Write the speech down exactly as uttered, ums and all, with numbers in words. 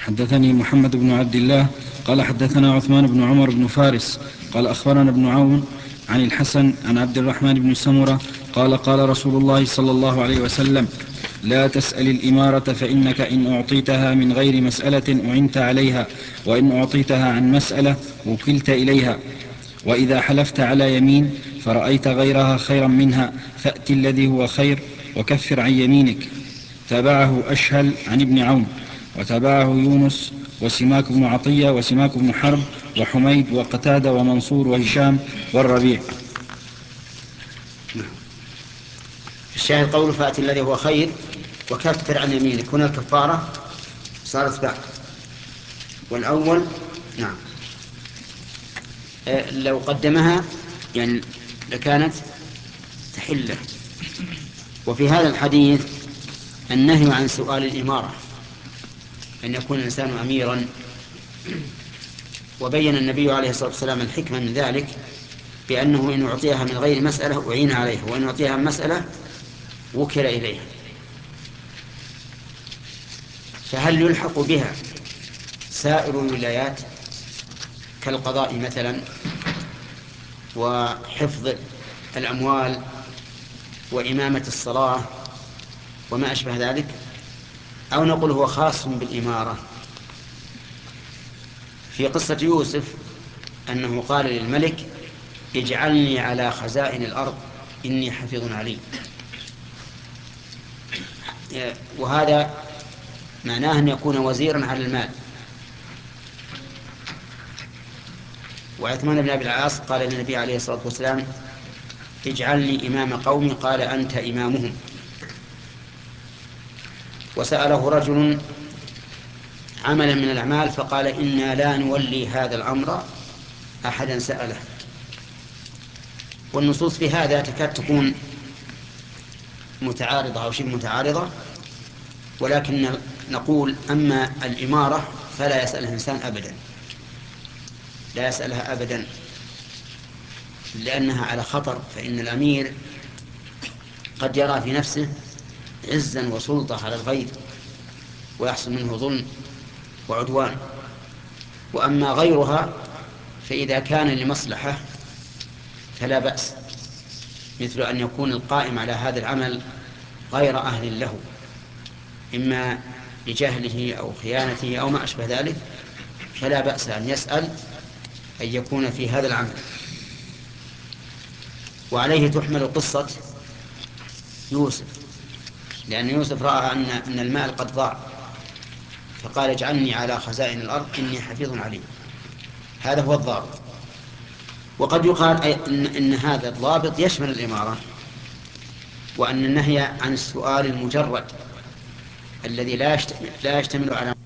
حدثني محمد بن عبد الله قال حدثنا عثمان بن عمر بن فارس قال أخبرنا ابن عون عن الحسن عن عبد الرحمن بن سمرة قال قال رسول الله صلى الله عليه وسلم: لا تسأل الإمارة فإنك إن أعطيتها من غير مسألة أعنت عليها، وإن أعطيتها عن مسألة وكلت إليها. وإذا حلفت على يمين فرأيت غيرها خيرا منها فأت الذي هو خير وكفر عن يمينك. تابعه أشهل عن ابن عون، وتابعه يونس وسماك بن عطية وسماك بن حرب وحميد وقتادة ومنصور وهشام والربيع. الشاهد قوله فأت الذي هو خير وكفر عن يمينك. هنا الكفارة صارت بعد والأول نعم أه لو قدمها يعني لكانت تحله. وفي هذا الحديث النهي عن سؤال الإمارة، أن يكون الإنسان أميرا، وبين النبي عليه الصلاة والسلام الحكمة من ذلك بأنه إن أعطيها من غير مسألة أعين عليها، وإن أعطيها من مسألة وكل إليها. فهل يلحق بها سائر الولايات كالقضاء مثلا وحفظ الأموال وإمامة الصلاة وما أشبه ذلك، أو نقول هو خاص بالإمارة؟ في قصة يوسف أنه قال للملك: اجعلني على خزائن الأرض إني حفيظ عليم، وهذا معناه أن يكون وزيرا على المال. وعثمان بن أبي العاص قال للنبي عليه الصلاة والسلام: اجعلني إمام قومي، قال أنت إمامهم. وسأله رجل عملا من الأعمال فقال: إنا لا نولي هذا الأمر أحدا سأله. والنصوص في هذا تكاد تكون متعارضة أو شبه متعارضة، ولكن نقول أما الإمارة فلا يسأل الإنسان أبدا، لا يسألها أبدا، لأنها على خطر. فإن الأمير قد يرى في نفسه عزا وسلطة على الغير ويحصل منه ظلم وعدوان. وأما غيرها فإذا كان لمصلحة فلا بأس، مثل أن يكون القائم على هذا العمل غير أهل له، إما لجهله أو خيانته أو ما أشبه ذلك، فلا بأس أن يسأل أن يكون في هذا العمل. وعليه تحمل قصة يوسف، لأن يوسف رأى أن أن المال قد ضاع فقال: اجعلني على خزائن الأرض إني حفيظ عليم. هذا هو الضابط. وقد يقال إن, إن هذا الضابط يشمل الإمارة، وأن النهي عن السؤال المجرد الذي لا يشتمل على